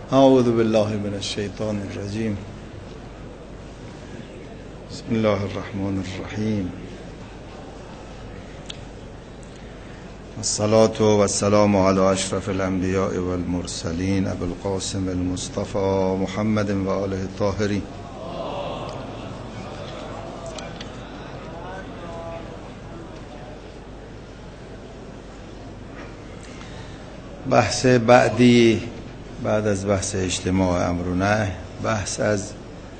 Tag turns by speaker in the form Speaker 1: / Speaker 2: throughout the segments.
Speaker 1: اعوذ بالله من الشیطان الرجیم. بسم الله الرحمن الرحیم. الصلاة والسلام على اشرف الانبیاء والمرسلین ابو القاسم المصطفى محمد و آله الطاهرین. بحث بعدی بعد از بحث اجتماع امر و نهی، بحث از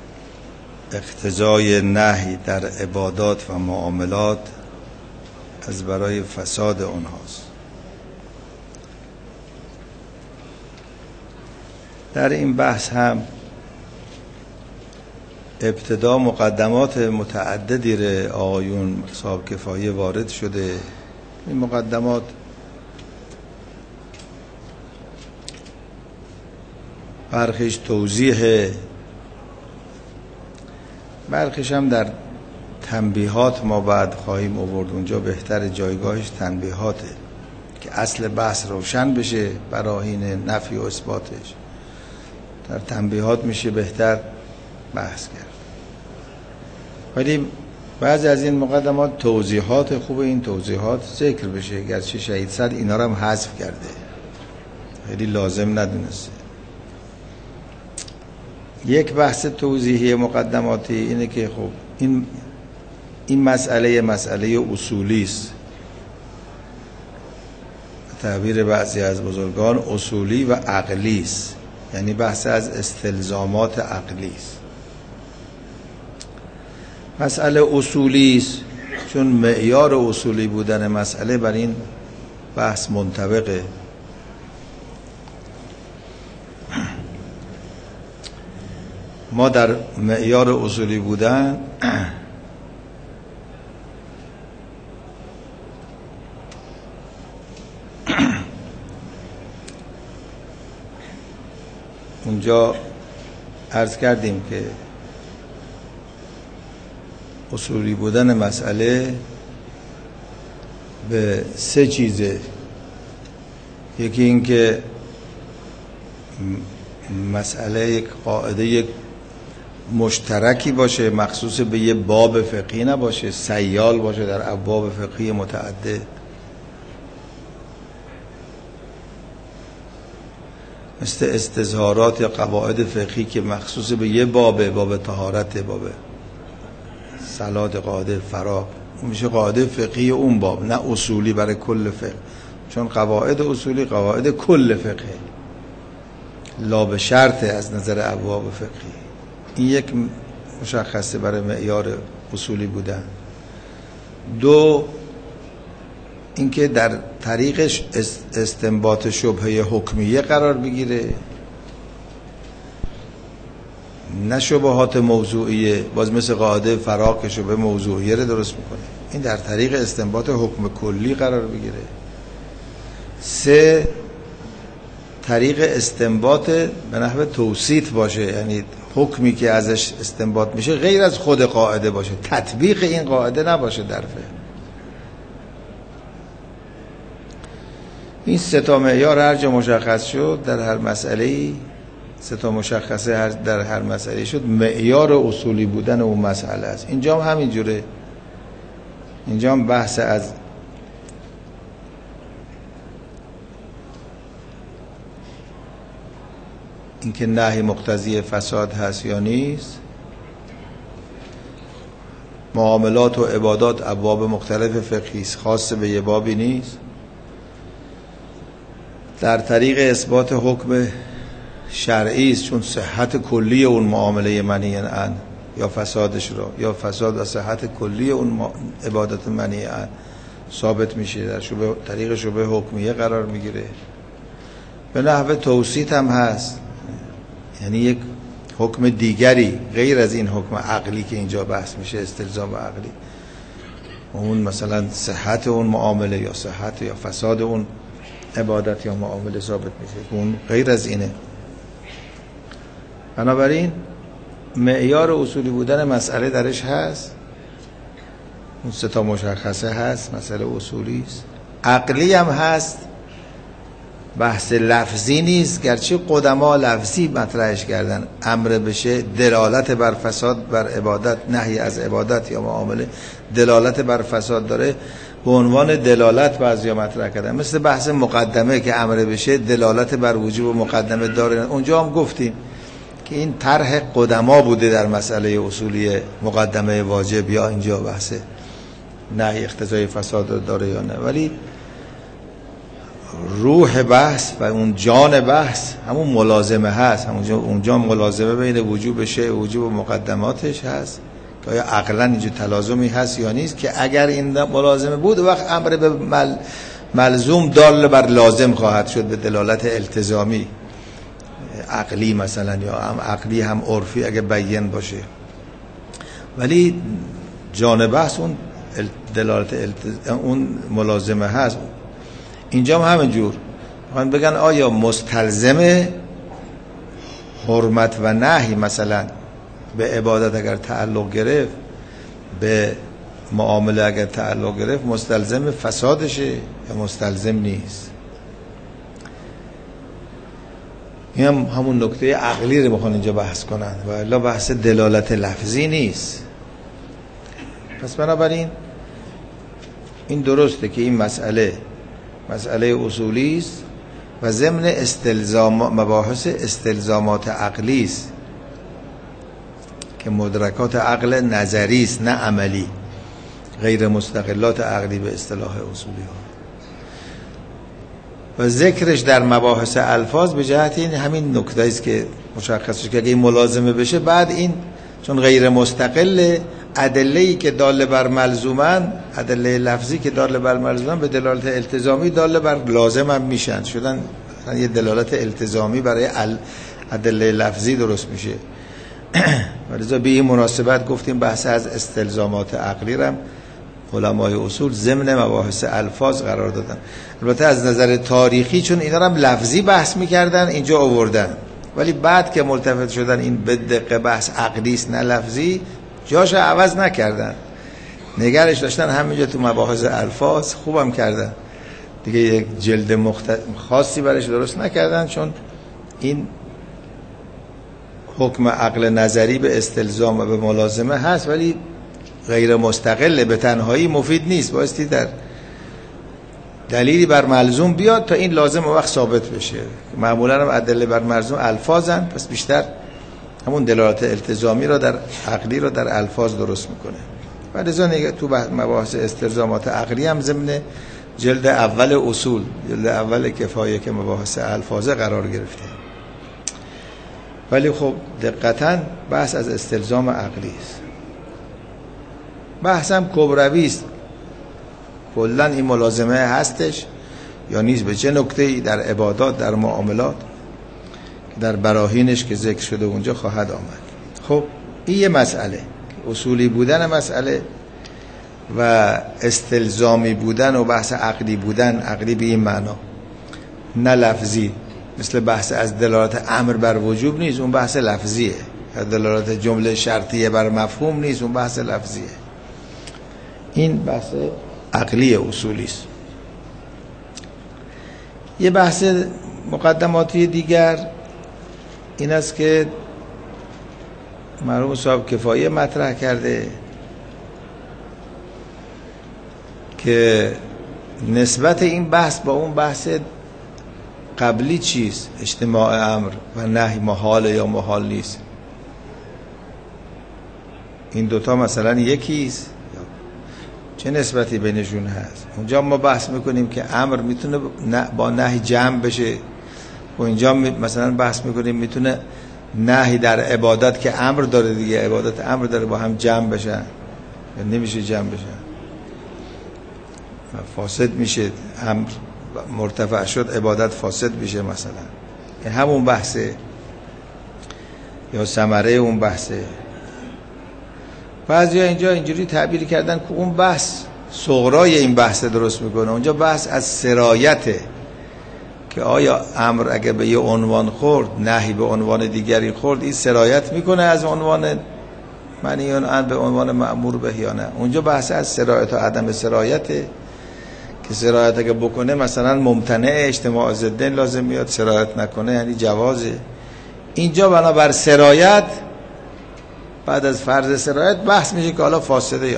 Speaker 1: اقتضای نهی در عبادات و معاملات از برای فساد آنهاست. در این بحث هم ابتدا مقدمات متعددی را آقایون صاحب کفایه وارد شده. این مقدمات برخیش توضیح، برخیش هم در تنبیهات ما بعد خواهیم آورد. اونجا بهتر جایگاهش تنبیهاته که اصل بحث روشن بشه، براهین نفی و اثباتش در تنبیهات میشه بهتر بحث کرد. ولی بعضی از این مقدمات توضیحات خوب، این توضیحات ذکر بشه، گرچه شهید صد اینا رو هم حذف کرده، خیلی لازم ندونسته. یک بحث توضیحی مقدماتی اینه که خب این مسئله اصولی است. تعبیر بعضی از بزرگان اصولی و عقلی است، یعنی بحث از استلزامات عقلی است. مسئله اصولی است چون معیار اصولی بودن مسئله بر این بحث منطبقه. ما در معیار اصولی بودن اونجا عرض کردیم که اصولی بودن مسئله به سه چیزه. یکی این که مسئله یک قاعده یک مشترکی باشه، مخصوص به یه باب فقهی نباشه، سیال باشه در ابواب فقهی متعدد. مثل استظهارات یا قواعد فقهی که مخصوص به یه باب طهارت، باب صلات، قاعده فراغ، اون میشه قاعده فقهی اون باب، نه اصولی برای کل فقه، چون قواعد اصولی قواعد کل فقه لا به شرط از نظر ابواب فقهی. این یک مشخصه برای معیار اصولی بودن. دو، اینکه در طریقش استنباط شبهه حکمیه قرار بگیره، نه شبهات موضوعیه، باز مثل قاعده فراغ که شبهه موضوعیه رو درست میکنه. این در طریق استنباط حکم کلی قرار بگیره. سه، طریق استنباط به نحو توسیط باشه، یعنی حکمی که ازش استنباط میشه غیر از خود قاعده باشه، تطبیق این قاعده نباشه در فقه. این سه تا معیار هر جا مشخص شد در هر مسئله، سه تا مشخصه در هر مسئله شد، معیار اصولی بودن اون مسئله است. اینجا هم همینجوره. اینجا هم بحث از اینکه نهی مقتضی فساد هست یا نیست. معاملات و عبادات ابواب مختلف فقهی است، خاص به یه بابی نیست. در طریق اثبات حکم شرعی است، چون صحت کلی اون معامله منهی عنه یا فسادش رو، یا فساد و صحت کلی اون عبادت منهی عنه ثابت میشه، در طریق شبهه حکمیه قرار میگیره. به نحو توسیط هم هست، یعنی یک حکم دیگری غیر از این حکم عقلی که اینجا بحث میشه، استلزام عقلی، اون مثلا صحت اون معامله یا صحت یا فساد اون عبادت یا معامله ثابت میشه، اون غیر از اینه. بنابراین معیار اصولی بودن مسئله درش هست، اون سه تا مشخصه هست، مسئله اصولی است. عقلی هم هست، بحث لفظی نیست، گرچه قدما لفظی مطرحش کردن. امر بشه دلالت بر فساد بر عبادت، نهی از عبادت یا معامله دلالت بر فساد داره، به عنوان دلالت بعضیا مطرح کردن. مثل بحث مقدمه که امر بشه دلالت بر وجوب مقدمه داره. اونجا هم گفتیم که این طرح قدما بوده در مسئله اصولی مقدمه واجب، یا اینجا بحث نهی اقتضای فساد داره یا نه. ولی روح بحث و اون جان بحث همون ملازمه هست. اونجا ملازمه بین وجوب شیء و وجوب مقدماتش هست که آیا عقلا اینجا تلازمی هست یا نیست، که اگر این ملازمه بود وقت امر به ملزوم دال بر لازم خواهد شد به دلالت التزامی عقلی مثلا، یا هم عقلی هم عرفی اگه بیان باشه. ولی جان بحث اون دلالت اون ملازمه هست. اینجا هم همینجور میخوان بگن آیا مستلزم حرمت و نهی مثلا به عبادت اگر تعلق گرفت، به معامله اگر تعلق گرفت، مستلزم فسادشه یا مستلزم نیست؟ این هم همون نکته عقلی رو میخوان اینجا بحث کنن و الا بحث دلالت لفظی نیست. پس بنابراین این درسته که این مسئله اصولی است و ضمن مباحث استلزامات عقلی است که مدرکات عقل نظری است نه عملی، غیر مستقلات عقلی به اصطلاح اصولی ها. و ذکرش در مباحث الفاظ به جهت این همین نکته است که مشخص شد که اگه این ملازمه بشه، بعد این چون غیر مستقل، ادله‌ای که دال بر ملزومن، ادله لفظی که دال بر ملزومن به دلالت التزامی دال بر لازم هم میشن، شدن یه دلالت التزامی برای ادله لفظی درست میشه. ولذا به این مناسبت گفتیم بحث از استلزامات عقلی را علمای اصول ضمن مباحث الفاظ قرار دادن. البته از نظر تاریخی چون اینا هم لفظی بحث میکردن اینجا آوردن، ولی بعد که ملتفت شدن این به دقیق بحث عقلی است نه لفظی، جاش عوض نکردن، نگرش داشتن همینجا تو مباحث الفاظ. خوبم کردن دیگه، یک جلد خاصی برش درست نکردن، چون این حکم عقل نظری به استلزام و به ملازمه هست ولی غیر مستقل، به تنهایی مفید نیست، بایستی در دلیلی بر ملزوم بیاد تا این لازم وقت ثابت بشه. معمولا هم ادله بر ملزوم الفاظن، پس بیشتر همون دلالت التزامی را در عقلی را در الفاظ درست میکنه. و لذا تو مباحث استلزامات عقلی هم ضمن جلد اول اصول، جلد اول کفایه که مباحث الفاظه قرار گرفته. ولی خب دقیقاً بحث از استلزام عقلی است. بحث هم کبروی است، کلاً این ملازمه هستش یا نیست، به چه نکته‌ای در عبادات، در معاملات، در براهینش که ذکر شده اونجا خواهد آمد. خب این یه مسئله، اصولی بودن مسئله و استلزامی بودن و بحث عقلی بودن. عقلی به این معنا نه لفظی، مثل بحث از دلالت امر بر وجوب نیست، اون بحث لفظیه، یا دلالت جمله شرطیه بر مفهوم نیست، اون بحث لفظیه. این بحث عقلی اصولی است. یه بحث مقدماتی دیگر این است که مرحوم صاحب کفایه مطرح کرده که نسبت این بحث با اون بحث قبلی چیست؟ اجتماع امر و نهی محال یا محال نیست. این دوتا مثلا یکیست؟ چه نسبتی بینشون هست؟ اونجا ما بحث میکنیم که امر میتونه با نهی جمع بشه، و اینجا مثلا بحث میکنیم میتونه نهی در عبادت که امر داره دیگه، عبادت امر داره، با هم جمع بشن یا نمیشه جمع بشن، فاسد میشه. امر مرتفع شد عبادت فاسد میشه مثلا. این همون بحثه یا ثمره اون بحثه. بعضیا اینجا اینجوری تعبیر کردن که اون بحث صغرای این بحث درست میکنه. اونجا بحث از سرایته که آیا امر اگه به یه عنوان خورد، نهی به عنوان دیگری خورد، این سرایت میکنه از عنوان منهی عنه به عنوان مأمور به یا نه. اونجا بحث از سرایت و عدم سرایته که سرایت اگه بکنه مثلا ممتنع اجتماع ضدین لازم میاد، سرایت نکنه یعنی جوازه. اینجا بنابر سرایت بعد از فرض سرایت بحث میشه که حالا فاسده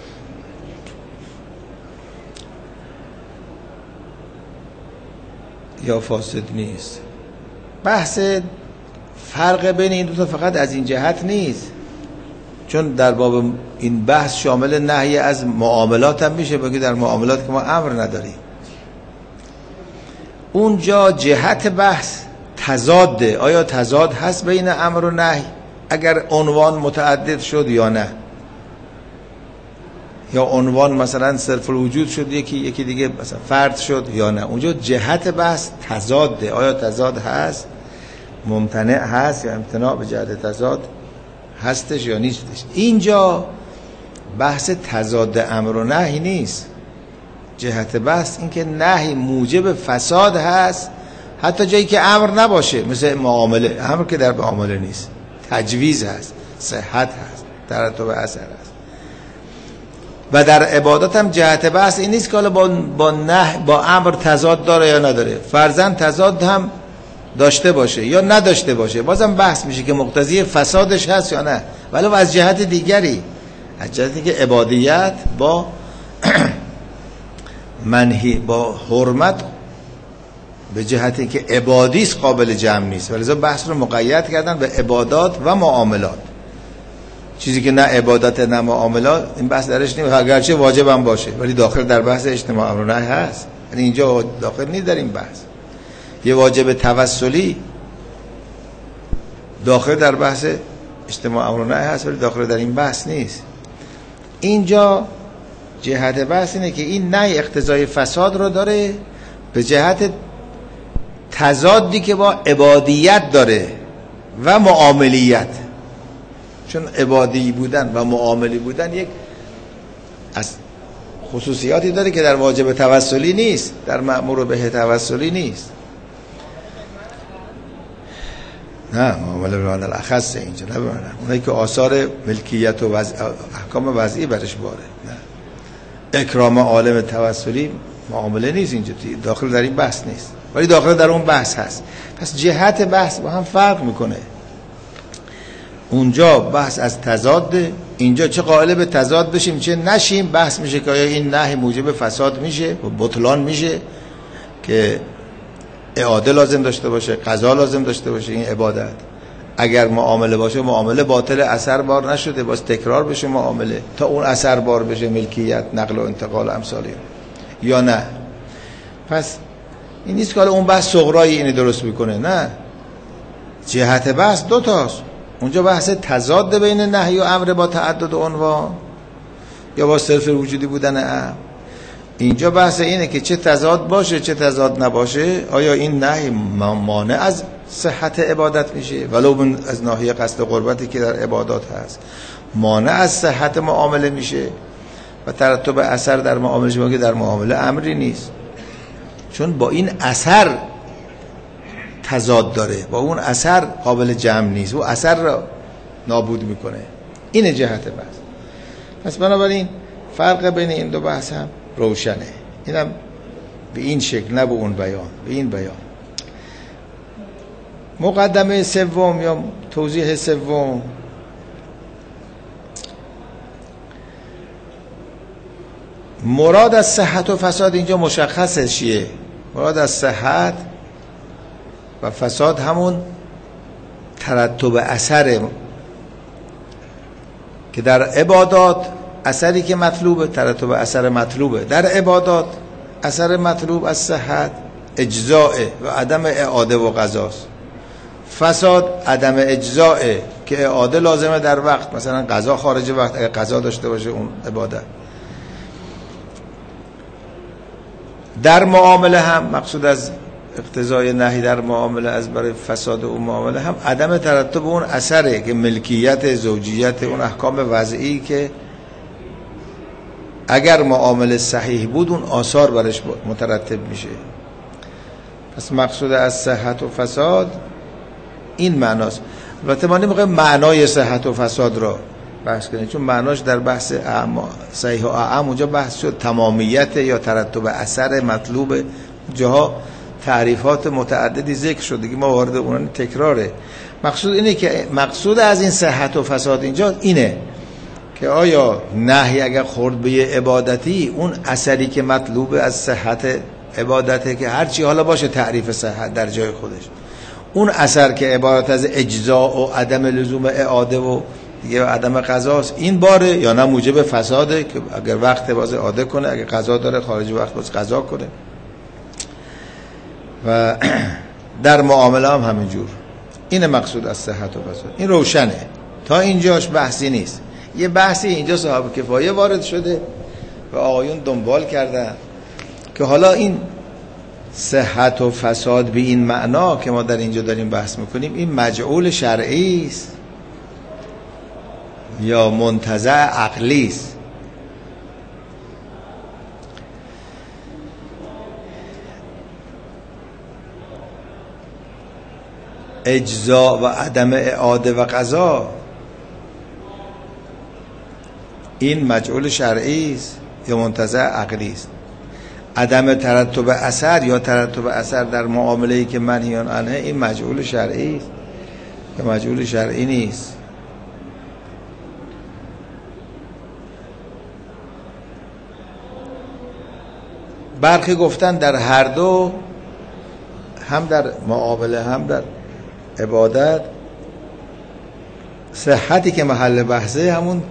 Speaker 1: یا فاسد نیست. بحث فرق بین این دو تا فقط از این جهت نیست، چون در باب این بحث شامل نهی از معاملات هم میشه، بگید در معاملات که ما امر نداریم. اونجا جهت بحث تضاده، آیا تضاد هست بین امر و نهی؟ اگر عنوان متعدد شد یا نه، یا عنوان مثلا صرف الوجود شد یکی دیگه مثلا فرد شد یا نه. اونجا جهت بحث تضاده، آیا تضاد هست، ممتنع هست یا امتناع به جهت تضاد هستش یا نیستش. اینجا بحث تضاد امر و نهی نیست، جهت بحث این که نهی موجب فساد هست حتی جایی که امر نباشه، مثل معامله. امر که در معامله نیست، تجویز هست، صحت هست، ترتب اثر هست. و در عبادات هم جهت بحث این نیست که حالا با امر تضاد داره یا نداره، فرضاً تضاد هم داشته باشه یا نداشته باشه، بازم بحث میشه که مقتضی فسادش هست یا نه، ولی از جهت دیگری، از جهتی که عبادیت با منهی با حرمت به جهتی که عبادیست قابل جمع نیست، ولذا بحث رو مقید کردن به عبادات و معاملات. چیزی که نه عبادت نه معاملات این بحث درش نیست، اگرچه واجب هم باشه ولی داخل در بحث اجتماع امر و نهی هست، یعنی اینجا داخل نیست در این بحث. یه واجب توسلی داخل در بحث اجتماع امر و نهی هست ولی داخل در این بحث نیست. اینجا جهت بحث اینه که این نهی اقتضای فساد رو داره به جهت تضادی که با عبادیت داره و معاملیت، چون عبادی بودن و معاملی بودن یک از خصوصیاتی داره که در واجب توسلی نیست، در مأمور به توسلی نیست. نه معامله به معنی الاخص اینجا، نه به معنی اونایی که آثار ملکیت و احکام وضعی برش باره. نه، اکرام عالم توسلی معامله نیست، اینجا داخل در این بحث نیست ولی داخل در اون بحث هست. پس جهت بحث با هم فرق میکنه. اونجا بحث از تضاد، اینجا چه قائل به تضاد بشیم چه نشیم. بحث میشه که آیا این نهی موجب فساد میشه و بطلان میشه که اعاده لازم داشته باشه، قضا لازم داشته باشه این عبادت. اگر معامله باشه معامله باطل، اثر بار نشده، باز تکرار بشه معامله تا اون اثر بار بشه، ملکیت، نقل و انتقال و امثالی، یا نه. پس این نیست که اون بحث صغرایی اینو درست میکنه، نه، جهت بحث دو تاست. اونجا بحث تضاد بین نهی و امر با تعدد عنوان یا با صرف وجودی بودن امر. اینجا بحث اینه که چه تضاد باشه چه تضاد نباشه، آیا این نهی مانع از صحت عبادت میشه ولو از ناحیه قصد قربتی که در عبادات هست، مانع از صحت معامله میشه و ترتب اثر در معامله شما که در معامله امری نیست، چون با این اثر تضاد داره، با اون اثر قابل جمع نیست، و اثر را نابود میکنه. این جهت بحث. پس بنابراین فرق بین این دو بحث هم روشنه. اینم به این شکل، نه به اون بیان، به این بیان. مقدمه سوم یا توضیح سوم، مراد از صحت و فساد اینجا مشخصه چیه. مراد از صحت و فساد همون ترتب اثر که در عبادات اثری که مطلوبه، ترتب اثر مطلوبه در عبادات، اثر مطلوب از صحت اجزاء و عدم اعاده و قضاست. فساد عدم اجزاء که اعاده لازمه در وقت، مثلا قضا خارج وقت اگه قضا داشته باشه اون عبادت. در معامله هم مقصود از اقتضای نهی در معامله از برای فساد اون معامله هم عدم ترتب اون اثره که ملکیت، زوجیت، اون احکام وضعی که اگر معامله صحیح بود اون آثار برش مترتب میشه. پس مقصود از صحت و فساد این معناست. البته ما نمیگیم معنای صحت و فساد را، بحث کنیم، چون معناش در بحث صحیح و اعم اونجا بحث شد تمامیت یا ترتب اثر مطلوب، جاها تعریفات متعددی ذکر شد دیگه، ما وارد اون تکراره. مقصود اینه که مقصود از این صحت و فساد اینجا اینه که آیا نهی اگر خورد به عبادتی، اون اثری که مطلوب از صحت عبادته که هرچی حالا باشه تعریف صحت در جای خودش، اون اثر که عبارت از اجزاء و عدم لزوم اعاده و دیگه عدم قضاست، این باره یا نه موجب فساده که اگر وقت باز اعاده کنه، اگر قضا داره خارج وقت باز قضا کنه. و در معامله هم همینجور. این مقصود از صحت و فساد. این روشنه، تا اینجاش بحثی نیست. یه بحثی اینجا صاحب کفایه وارد شده و آقایون دنبال کردن که حالا این صحت و فساد به این معنا که ما در اینجا داریم بحث میکنیم، این مجعول شرعی است یا منتزع عقلی است؟ اجزاء و عدم اعاده و قضا، این مجعول شرعی است یا منتزع عقلی است؟ عدم ترتب اثر یا ترتب اثر در معامله‌ای که منهیان عنه، این مجعول شرعی است یا مجعول شرعی نیست؟ برخی گفتن در هر دو، هم در معامله هم در عبادت، صحتی که محل بحثه همون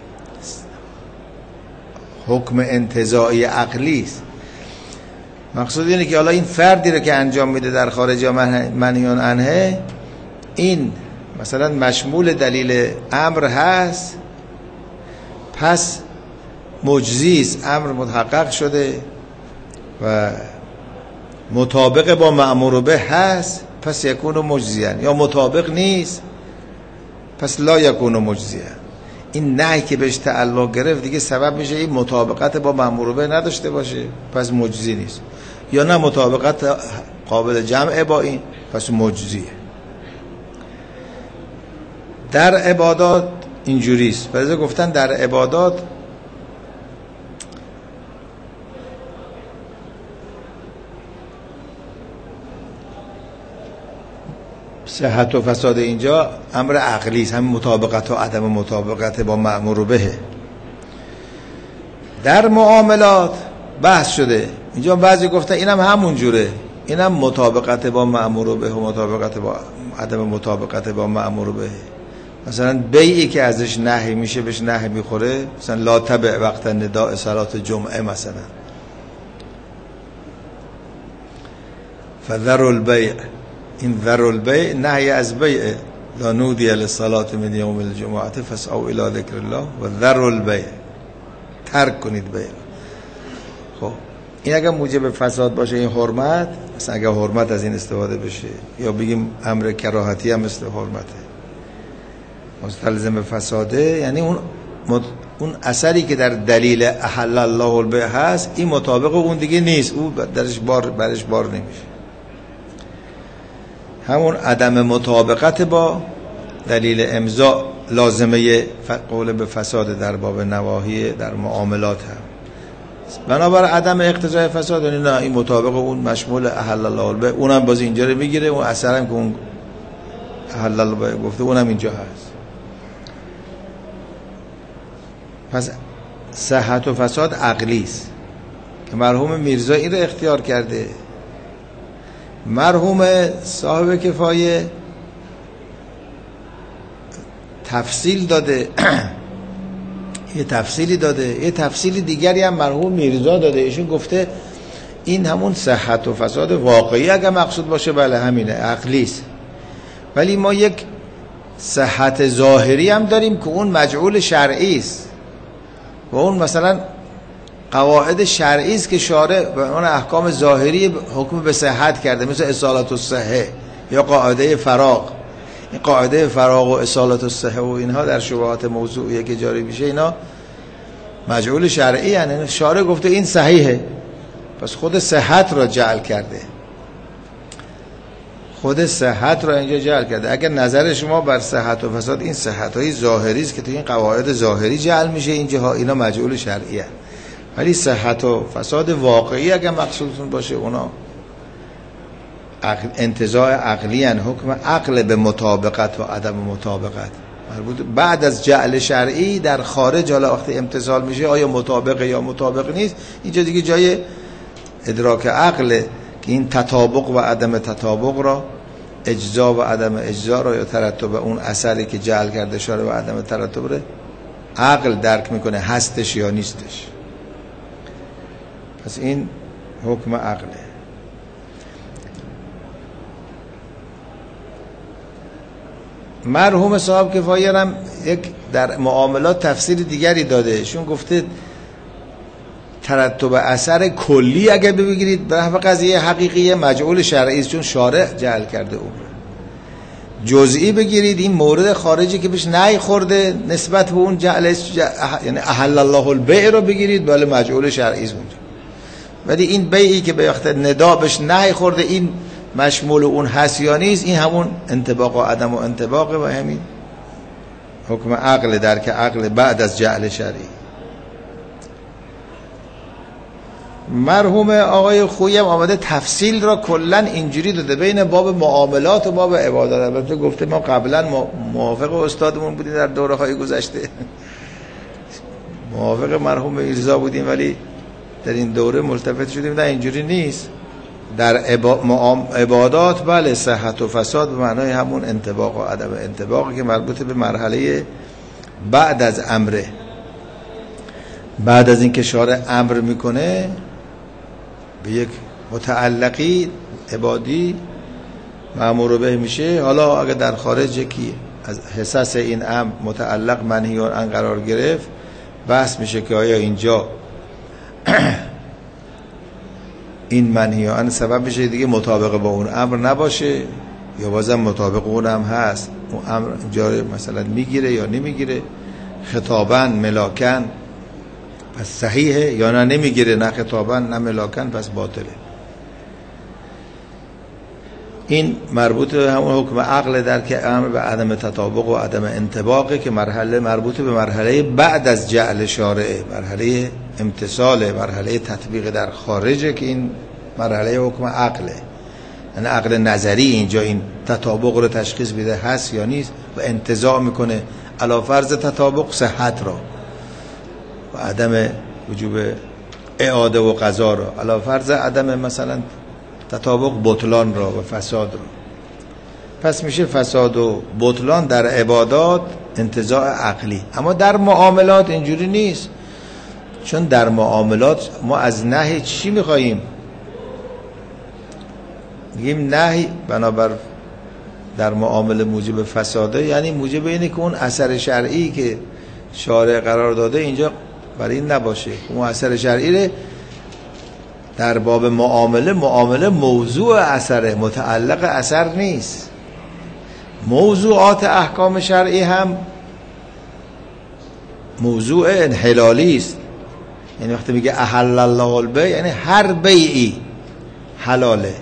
Speaker 1: حکم انتزاعی عقلی است. مقصود اینه که حالا این فردی رو که انجام میده در خارج منهیان عنه، این مثلا مشمول دلیل امر هست، پس مجزی است، امر متحقق شده و مطابق با مأمور به هست، پس یکون مجزیان، یا مطابق نیست پس لا یکون مجزیان. این نهی که بهش تعلق گرفت دیگه سبب میشه این مطابقت با مأمور به نداشته باشه، پس مجزی نیست، یا نه مطابقت قابل جمع با این، پس مجزیه. در عبادات اینجوریست. بعضی گفتن در عبادات صحت و فساد اینجا امر عقلی است، همین مطابقت و عدم مطابقت با مأمور به. در معاملات بحث شده، اینجا بعضی گفتن اینم همون جوره، اینم مطابقت با مأمور به و مطابقت با عدم مطابقت با مأمور به. مثلا بیعی که ازش نهی میشه بهش نهی میخوره، مثلا لا تبع وقت نداء صلات جمعه، مثلا فذر البیع، این ذر البیع نهی از بیع، لا نودی للصلاة من یوم الجمعه فاسعوا الی ذکر الله و ذر البیع، ترک کنید بیع. خب این اگر موجب فساد باشه، این حرمت، مثلا اگر حرمت از این استفاده بشه، یا بگیم امر کراهتی هم مثل حرمته، مستلزم فساده، یعنی اون اثری که در دلیل احل الله البیع هست، این مطابق اون دیگه نیست، او برش بار نمیشه. همون عدم مطابقت با دلیل امضا لازمه قول به فساد در باب نواهی در معاملات هم. بنابر عدم اقتضای فساد، نه این مطابق اون مشمول احل الله البیع، اونم باز اینجا رو میگیره، اون اثر هم که اون احل الله البیع گفته اونم اینجا هست. پس صحت و فساد عقلی است که مرحوم میرزا این رو اختیار کرده. مرحوم صاحب کفایه تفصیل داده یه تفصیلی داده، یه تفصیلی دیگری هم مرحوم میرزا داده. ایشون گفته این همون صحت و فساد واقعی اگر مقصود باشه بله همینه، عقلی است، ولی ما یک صحت ظاهری هم داریم که اون مجعول شرعی است و اون مثلا قواعد شرعی است که شارع به اون احکام ظاهری حکم به صحت کرده، مثل اصالت الصحه یا قاعده فراغ. این قاعده فراغ و اصالت الصحه و اینها در شبهات موضوعیه که جاری میشه، اینا مجعول شرعی، یعنی شارع گفته این صحیحه، پس خود صحت را جعل کرده. خود صحت را اینجا جعل کرده. اگر نظر شما بر صحت و فساد، این صحت های ظاهری است که تو این قواعد ظاهری جعل میشه، اینجاها اینا مجعول شرعیه. ولی صحت و فساد واقعی اگر مقصودتون باشه، اونا انتزاع عقلی ان، حکم عقل به مطابقت و عدم مطابقت مربوط بعد از جعل شرعی در خارج. حالا وقتی امتثال میشه آیا مطابقه یا مطابق نیست، اینجا دیگه جای ادراک عقل که این تطابق و عدم تطابق را، اجزا و عدم اجزا را، یا ترتب اون اثری که جعل کرده شاره و عدم ترتب را عقل درک میکنه، هستش یا نیستش. پس این حکم عقله. مرحوم صاحب کفایه هم یک در معاملات تفسیر دیگری داده، شون گفته ترتب اثر کلی اگه بگیرید به نحو قضیه حقیقیه مجعول شرعی است، چون شارع جعل کرده اون. جزئی بگیرید این مورد خارجی که بهش نهی خورده نسبت به اون جعل، یعنی احل الله البیع رو بگیرید، بله مجعول شرعی است اونجا. ولی این بیعی که به وقت ندا بهش نهی خورده، این مشمول اون هست یا نیست، این همون انطباق و عدم و انطباق و همین حکم عقل، درک عقل بعد از جعل شرعی. مرحوم آقای خویی هم آمده تفصیل را کلن اینجوری داده بین باب معاملات و باب عبادات. البته گفته ما قبلا موافق استادمون بودیم در دوره‌های گذشته، موافق مرحوم ایرزا بودیم، ولی در این دوره ملتفت شدیم نه اینجوری نیست. در عبادات بله صحت و فساد به معنای همون انطباق و عدم انطباقی که مربوط به مرحله بعد از امره، بعد از این که شارع امر میکنه به یک متعلقی عبادی مأمور به میشه. حالا اگر در خارج یکی از حساس این امر متعلق منهی عنه قرار گرفت، بحث میشه که آیا اینجا این منهی عنه سبب میشه دیگه مطابق با اون امر نباشه، یا بازم مطابق اون هم هست، اون امر اینجا مثلا میگیره یا نمیگیره، خطابن ملاکن پس صحیحه، یا نه نمیگیره، نه خطابن نه ملاکن پس باطله. این مربوط به همون حکم عقل در که امر به عدم تطابق و عدم انطباقه که مرحله مربوط به مرحله بعد از جعل شارعه، مرحله امتثاله، مرحله تطبیق در خارجه که این مرحله حکم عقله. یعنی عقل نظری اینجا این تطابق رو تشخیص میده هست یا نیست و انتزاع میکنه علی فرض تطابق صحت را و عدم وجوب اعاده و قضا را، علی فرض عدم مثلا تطابق بطلان را و فساد را. پس میشه فساد و بطلان در عبادات انتزاع عقلی. اما در معاملات اینجوری نیست، چون در معاملات ما از نهی چی میخواییم؟ میگیم نهی بنابر در معامله موجب فساده، یعنی موجب اینه که اون اثر شرعی که شارع قرار داده اینجا برای این نباشه. اون اثر شرعی در باب معامله موضوع اثره، متعلق اثر نیست. موضوعات احکام شرعی هم موضوع انحلالی است. یعنی وقتی میگه احل الله البیع یعنی هر بیعی حلاله،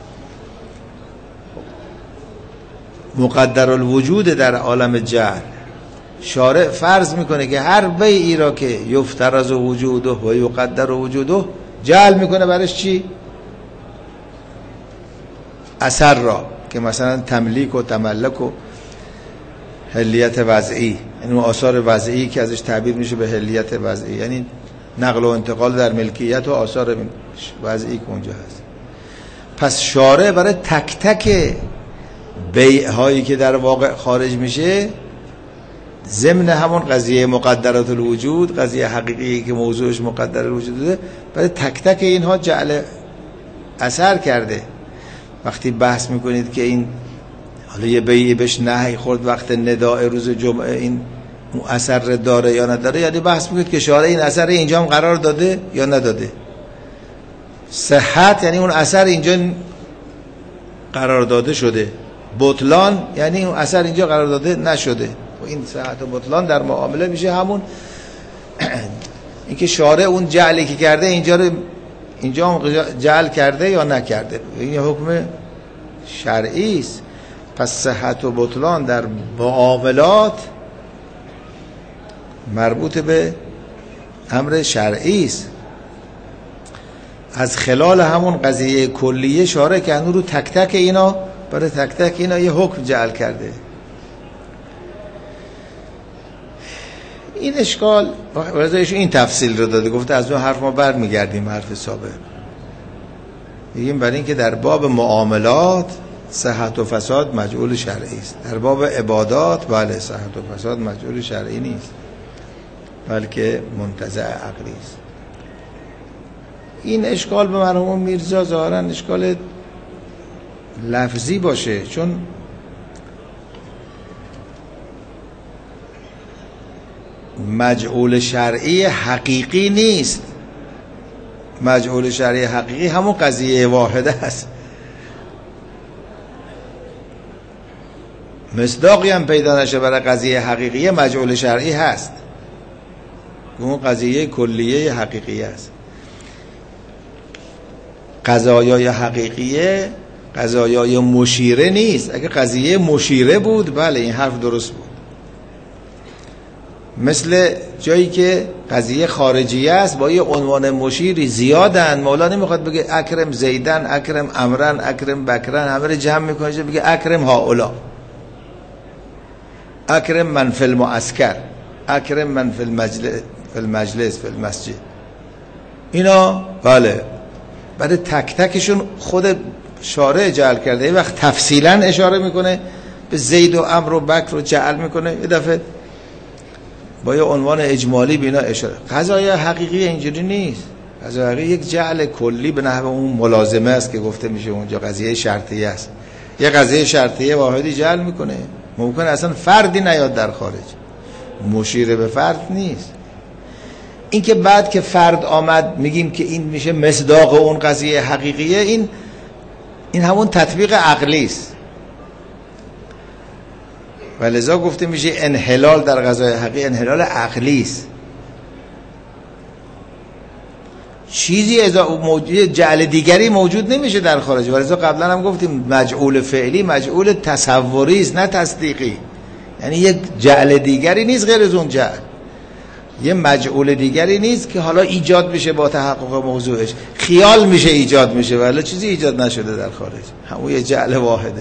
Speaker 1: مقدر الوجود در عالم جعل. شارع فرض میکنه که هر بیعی را که یفترض وجوده و یقدر وجوده جعل میکنه برش چی؟ اثر را، که مثلا تملیک و تملک و حلیت وضعی، یعنی آثار وضعی که ازش تعبیر میشه به حلیت وضعی، یعنی نقل و انتقال در ملکیت و آثار وضعی که اونجا هست. پس شارع برای تک تک بیع هایی که در واقع خارج میشه ضمن همون قضیه مقدرات الوجود، قضیه حقیقی که موضوعش مقدر الوجود ده، برای تک تک اینها جعل اثر کرده. وقتی بحث میکنید که این حالا یه بیعی بهش نهی خورد وقت نداء روز جمعه، این اثر داره یا نداره، یعنی بحث میکنید که شارع این اثر اینجا هم قرار داده یا نداده. صحت یعنی اون اثر اینجا قرار داده شده، بطلان یعنی اون اثر اینجا قرار داده نشده. و این صحت و بطلان در معامله میشه همون اینکه شارع اون جعلی که کرده اینجا هم جعل کرده یا نکرده. این حکم شرعی است. پس صحت و بطلان در معاملات مربوط به امر شرعی است. از خلال همون قضیه کلیه شارع که رو تک تک اینا، برای تک تک اینا یه حکم جعل کرده. این اشکال برایش این تفصیل رو داده، گفته از اون حرف ما برمیگردیم حرف سابق. میگیم برای اینکه در باب معاملات صحت و فساد مجعول شرعی است، در باب عبادات بله صحت و فساد مجعول شرعی نیست بلکه منتزع عقلی است. این اشکال به مرحوم میرزا ظاهرا اشکال لفظی باشه، چون مجعول شرعی حقیقی نیست. مجعول شرعی حقیقی همون قضیه واحده است. مصداقی هم پیدا نشه برای قضیه حقیقی، مجعول شرعی هست، اون قضیه کلیه حقیقی است. قضایای حقیقیه قضایای مشیره نیست. اگه قضیه مشیره بود بله این حرف درست بود، مثل جایی که قضیه خارجیه است با یه عنوان مشیری زیادن، مولا نمیخواد بگه اکرم زیدن، اکرم امرن، اکرم بکرن، همه رو جمع میکنه بگه اکرم هاولا، اکرم من فی المعسکر، اکرم من فی المجلس فی المسجد. اینا بله بعد تک تکشون خود شارع جعل کرده. یه وقت تفصیلا اشاره میکنه به زید و امر و بکر رو جعل میکنه، یه دفعه با یه عنوان اجمالی به اینا اشاره. قضایای حقیقی اینجوری نیست. قضایای حقیقی یک جعل کلی به نحو اون ملازمه است که گفته میشه اونجا قضیه شرطیه است. یه قضیه شرطیه واحدی جعل میکنه، ممکن اصلا فردی نیاد در خارج، مشیر به فرد نیست. این که بعد که فرد آمد میگیم که این میشه مصداق اون قضیه حقیقیه، این همون تطبیق عقلی است. و لذا گفته میشه انحلال در قضای حقیقی انحلال عقلی است. چیزی موجود جعل دیگری موجود نمیشه در خارج. و لذا قبلا هم گفتیم مجعول فعلی مجعول تصوری است نه تصدیقی، یعنی یک جعل دیگری نیست غیر از اون جعل، یه مجعول دیگری نیست که حالا ایجاد میشه با تحقق موضوعش، خیال میشه ایجاد میشه ولی چیزی ایجاد نشده در خارج، همون یه جعل واحده.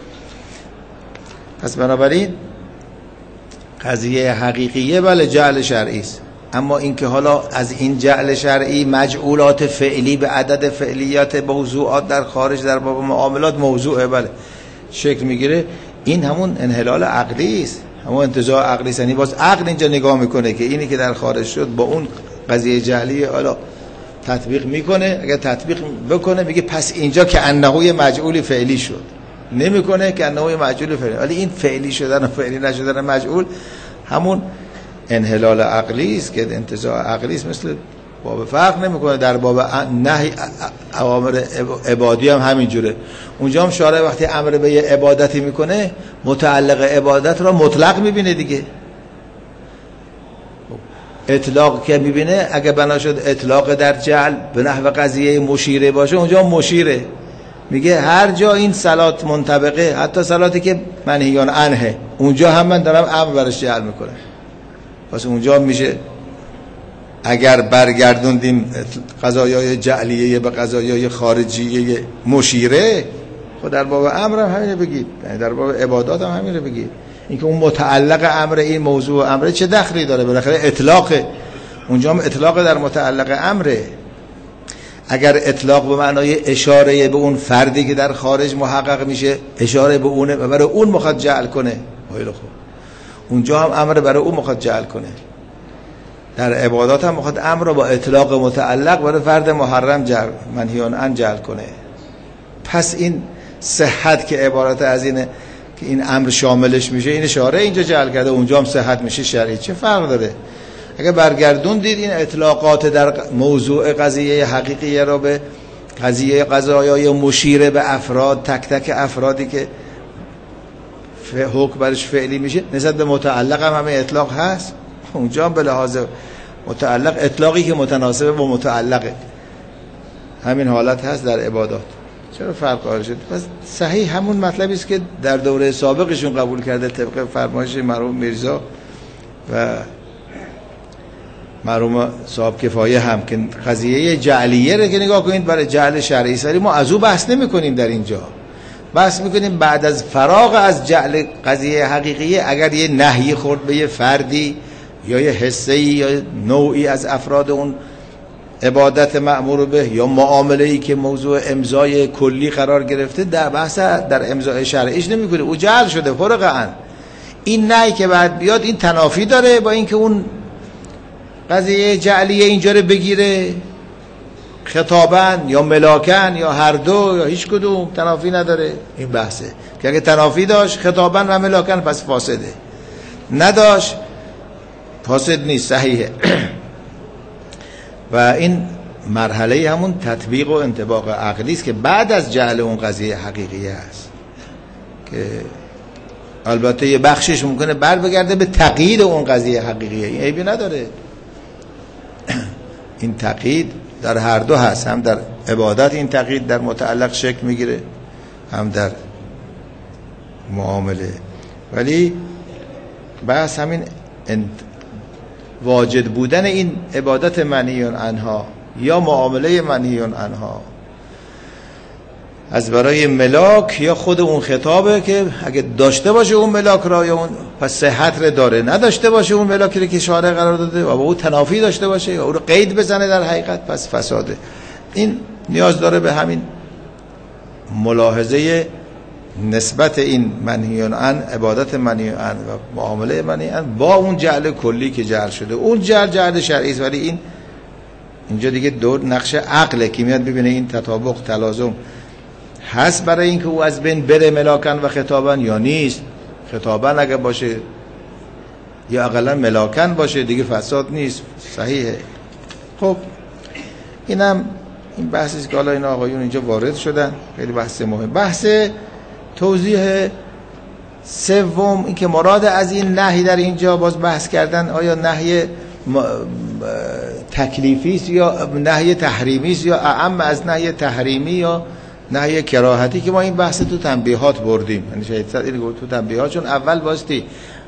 Speaker 1: پس بنابراین قضیه حقیقیه بله جعل شرعی است، اما اینکه حالا از این جعل شرعی مجعولات فعلی به عدد فعلیات موضوعات در خارج در باب معاملات موضوعه بله شکل میگیره، این همون انحلال عقلی است، همون انتزاع عقلی است. یعنی باز عقل اینجا نگاه میکنه که اینی که در خارج شد با اون قضیه جعلی حالا تطبیق میکنه، اگر تطبیق بکنه میگه پس اینجا که انه مجعول فعلی شد، نمیکنه که انه مجعول فعلی، ولی این فعلی شدن و فعلی نشدن مجعول همون انحلال عقلی است که انتزاع عقلی است. مثل باب فرق نمیکنه در باب نهی اوامر عبادی هم همینجوره. اونجا هم شارع وقتی امر به یه عبادتی میکنه متعلق عبادت را مطلق میبینه دیگه. اطلاق که میبینه اگه بنا شد اطلاق در جعل به نحو قضیه مشیره باشه اونجا مشیره، میگه هر جا این صلات منطبقه، حتی صلاتی که منهیان عنه اونجا هم من دارم امر برش جعل میکنه. پس اونجا میشه اگر برگردوندیم قضایای جعلیه به قضایای خارجیه مشیره، خود در باب امر هم همینه بگید، یعنی در باب عبادات هم همینه بگید. اینکه اون متعلق امر این موضوع امر چه دخلی داره؟ بالاخره اطلاقه، اونجا هم اطلاق در متعلق امره. اگر اطلاق به معنای اشاره به اون فردی که در خارج محقق میشه اشاره به اونه و برای اون میخواد جعل کنه، خیلی خوب، اونجا هم امر برای اون میخواد جعل کنه. در عبادات هم میخواد امر رو با اطلاق متعلق برای فرد محرم جعل منهیان عن جعل کنه. پس این صحت که عبارت از اینه که این امر شاملش میشه، این اشاره اینجا جعل کرده، اونجا هم صحت میشه شرعی، چه فرق داره؟ اگه برگردون دید این اطلاقات در موضوع قضیه حقیقیه رو به قضیه قضایای مشیره به افراد، تک تک افرادی که حکم برش فعلی میشه، نسبت به متعلق هم همه اطلاق هست، اونجا هم به لحاظ متعلق اطلاقی که متناسب با متعلقه، همین حالت هست در عبادات. چرا فرق قائل شد؟ پس صحیح همون مطلبی است که در دوره سابقشون قبول کرده طبق فرمایش مرحوم میرزا و مرحوم صاحب کفایه هم، که قضیه جعلیه رو که نگاه کنید برای جعل شرعی است، ولی ما از او بحث نمی کنیم. در اینجا بحث میکنیم بعد از فراغ از جعل قضیه حقیقیه، اگر یه نهی خورد به یه فردی یا یه حسه‌ای یا نوعی از افراد اون عبادت مأمور به یا معامله‌ای که موضوع امضای کلی قرار گرفته، در بحث در امضای شرعیش نمی‌کنه، او جعل شده فرقاً. این نهی که بعد بیاد این تنافی داره با اینکه اون قضیه جعلیه اینجا رو بگیره خطاباً یا ملاکاً یا هر دو یا هیچ کدوم، تنافی نداره. این بحثه که اگه تنافی داشت خطاباً و ملاکاً پس فاسده، نداشت فاسد نیست، صحیحه. و این مرحله همون تطبیق و انطباق عقلی است که بعد از جعل اون قضیه حقیقیه است، که البته یه بخشش ممکنه بر بگرده به تقیید اون قضیه حقیقیه، این عیبی نداره. این تقیید در هر دو هست، هم در عبادت این تقیید در متعلق شکل میگیره، هم در معامله. ولی بحث همین واجد بودن این عبادت منهی عنها یا معامله منهی عنها از برای ملاک یا خود اون خطابه، که اگه داشته باشه اون ملاک را یا اون پس صحت رو داره، نداشته باشه اون ملاکی رو که شارع قرار داده و با اون تنافی داشته باشه یا اون رو قید بزنه در حقیقت پس فساده. این نیاز داره به همین ملاحظه نسبت این منهی عن، عبادت منهی عن و معامله منهی عن با اون جعل کلی که جعل شده. اون جعل شرعی است، ولی این اینجا دیگه دور نقش عقله که میاد ببینه این تطابق تلازم هست برای اینکه او از بین بره ملاکن و خطابن یا نیست. خطابن اگه باشه یا اقلا ملاکن باشه دیگه فساد نیست، صحیحه. خب اینم این بحثی است که حالا این آقایون اینجا وارد شدن، خیلی بحث مهم. بحث توضیح سوم این که مراد از این نهی در اینجا باز بحث کردن، آیا نهی تکلیفی است یا نهی تحریمی است یا اعم از نهی تحریمی یا نهی کراهتی، که ما این بحث تو تنبیهات بردیم. یعنی شاید تو تنبیهات، چون اول باستی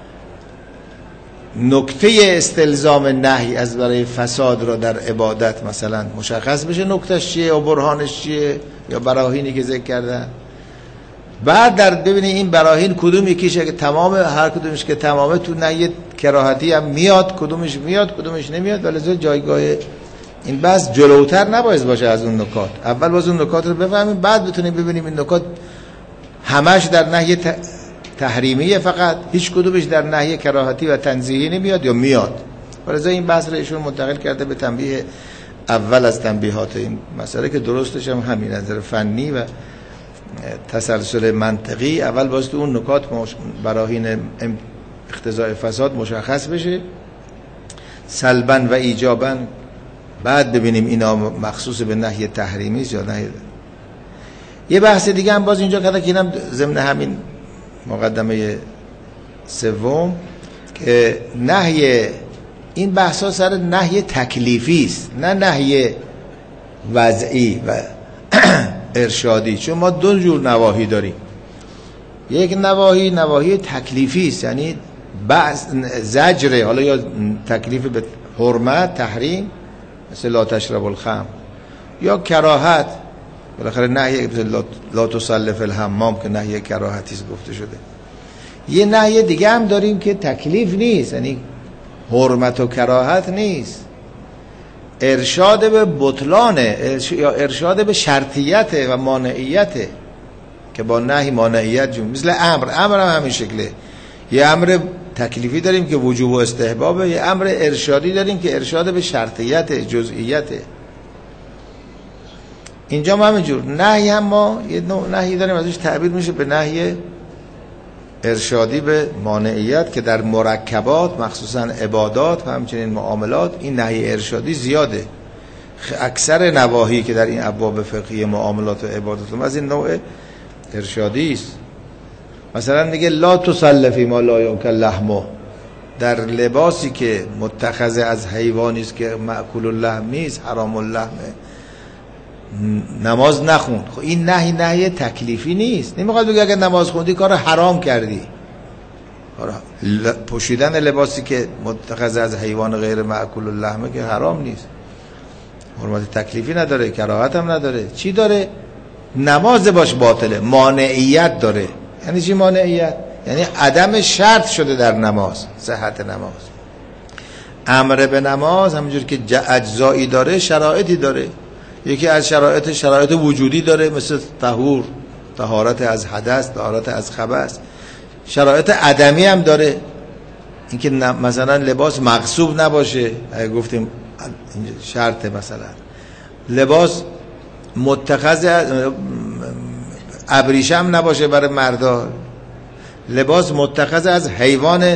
Speaker 1: نکته استلزام نهی از برای فساد را در عبادت مثلا مشخص بشه، نکتهش چیه یا برهانش چیه یا براهینی که ذکر کردن. بعد در ببینید این براهین کدوم یکیشه که تمام هر کدومش که تمامه تو نهی کراهتی هم میاد، کدومش میاد کدومش نمیاد. ولی جایگاه این بحث جلوتر نباید باشه از اون نکات. اول باز اون نکات رو بفهمیم، بعد بتونیم ببینیم این نکات همش در نهی تحریمیه فقط، هیچ کدومش در نهی کراهتی و تنزیهی نمیاد یا میاد. ولی این بحث رو ایشون منتقل کرده به تنبیه اول از تنبیهات این مسئله، که درستش هم همین نظر فنی و تسلسل منطقی. اول باید اون نکات براهین اقتضاء فساد مشخص بشه سلبا و ایجابا، بعد ببینیم اینا مخصوص به نهی تحریمی است یا نهی. یه بحث دیگه هم باز اینجا کرده که اینم ضمن همین مقدمه سوم، که نهی این بحثا سر نهی تکلیفی است نه نهی وضعی و ارشادی. چون ما دو جور نواهی داریم، یک نواهی تکلیفی است، یعنی زجر، حالا یا تکلیف به حرمت تحریم مثل لا تشرب الخمر، یا کراهت، بالاخره نهی لا تصلی فی الحمام که نهی کراهتی است گفته شده. یه نهی دیگه هم داریم که تکلیف نیست، یعنی حرمت و کراهت نیست، ارشاد به بطلانه یا ارشاد به شرطیت و مانعیت، که با نهی مانعیت جون. مثل امر هم همین شکله. یه امر تکلیفی داریم که وجوب و استحبابه، یه امر ارشادی داریم که ارشاد به شرطیت جزئیته. اینجا هم همینجور نهی هم ما یه نوع نهی داریم ازش تعبیر میشه به نهی ارشادی به مانعیت، که در مرکبات مخصوصا عبادات و همچنین معاملات این نهی ارشادی زیاده. اکثر نواهی که در این ابواب فقهی معاملات و عبادات از این نوع ارشادی است. مثلا میگه لا تصلی فی ما لا یؤکل لحمه، در لباسی که متخذ از حیوانی است که مأکول اللحم نیست، حرام اللحمه، نماز نخون. خب این نهی تکلیفی نیست. نمیخواد بگه اگر نماز خوندی کار حرام کردی. پوشیدن لباسی که متخذ از حیوان غیر مأکول اللحمه که حرام نیست، حرمت تکلیفی نداره، کراهت هم نداره. چی داره؟ نماز باش باطله، مانعیت داره. یعنی چی مانعیت؟ یعنی عدم شرط شده در نماز، صحت نماز. امر به نماز همونجور که اجزایی داره شرایطی داره. یکی از شرایط وجودی داره، مثل طهور، طهارت از حدث، طهارت از خبث. شرایط عدمی هم داره، اینکه مثلا لباس مغصوب نباشه، اگه گفتیم شرطه، مثلا لباس متخذ ابریشم نباشه برای مردا، لباس متخذ از حیوان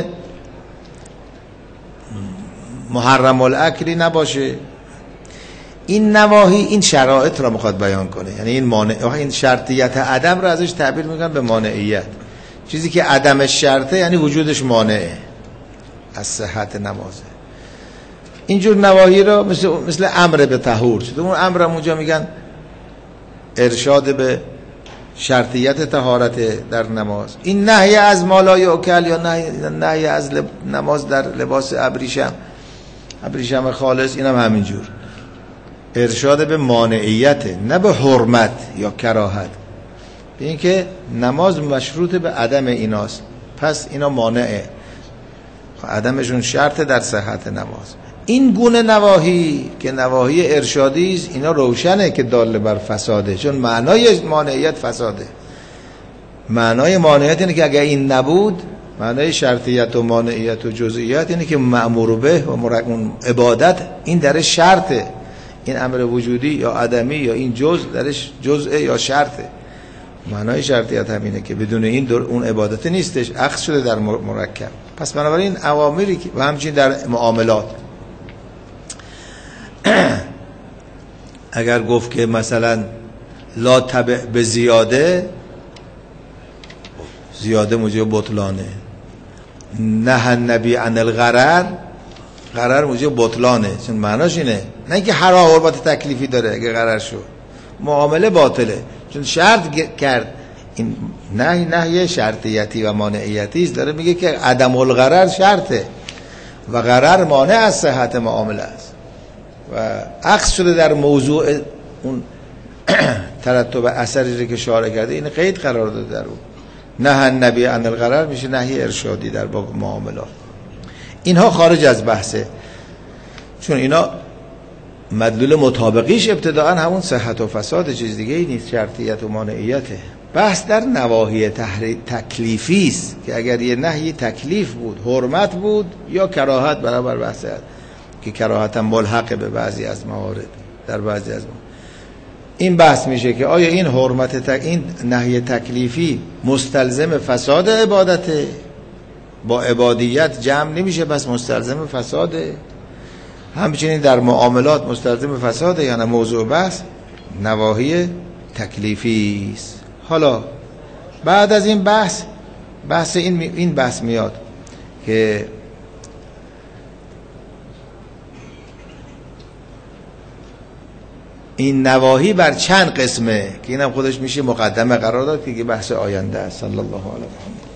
Speaker 1: محرم الاکلی نباشه. این نواهی این شرایط را میخواد بیان کنه، یعنی این مانع، این شرطیت عدم را ازش تعبیر میکنن به مانعیت. چیزی که عدمش شرطه یعنی وجودش مانعه از صحت نمازه. اینجور نواهی را مثل امر به طهور، اون امر هم اونجا میگن ارشاد به شرطیت طهارت در نماز. این نهی از مالا یؤکل یا نهی از نماز در لباس ابریشم خالص، این هم همینجور ارشاد به مانعیت، نه به حرمت یا کراهت. به این که نماز مشروط به عدم ایناست، پس اینا مانعه، عدمشون شرط در صحت نماز. این گونه نواهی که نواهی ارشادی است، اینا روشنه که دال بر فساده، چون معنای مانعیت فساده. معنای مانعیت اینه که اگر این نبود، معنای شرطیت و مانعیت و جزئیات اینه که مأمور به و اون عبادت این درش شرطه، این امر وجودی یا عدمی یا این درش جزء یا شرطه. معنای شرطیت همینه که بدون این اون عبادت نیستش، اخذ شده در مرکب. پس بنابراین اوامری و همچنین در معاملات اگر گفت که مثلا لا تبع به زیاده موجب بطلانه، نه النبی عن غرر موجب بطلانه، چون معناش اینه، نه اینکه هر حرمت تکلیفی داره اگه غرر شد معامله باطله، چون شرط کرد. این نهی شرطیتی و مانعیتی است، داره میگه که عدم الغرر شرطه و غرر مانع از صحت معامله است و عکس شده در موضوع اون ترتب اثری که شارع کرده، این قید قرار داده در اون. نه النبی عن الغرر میشه نهی ارشادی در باب معاملات. اینها خارج از بحثه، چون اینا مدلول مطابقیش ابتداءً همون صحت و فساد، چیز دیگه ای نیست، شرطیت و مانعیته. بحث در نواهی تکلیفی است که اگر یه نهی تکلیف بود، حرمت بود یا کراهت، برابر بحث هست که کراهت هم ملحق به بعضی از موارد، در بعضی از موارد این بحث میشه که آیا این حرمت این نهی تکلیفی مستلزم فساد عبادته، با عبادیت جمع نمیشه بس مستلزم فساده، همچنین در معاملات مستلزم فساده، یعنی موضوع بحث نواهی تکلیفی است. حالا بعد از این بحث این بحث میاد که این نواهی بر چند قسمه، که اینم خودش میشه مقدمه قرار داد که بحث آینده است. صلی الله علیه و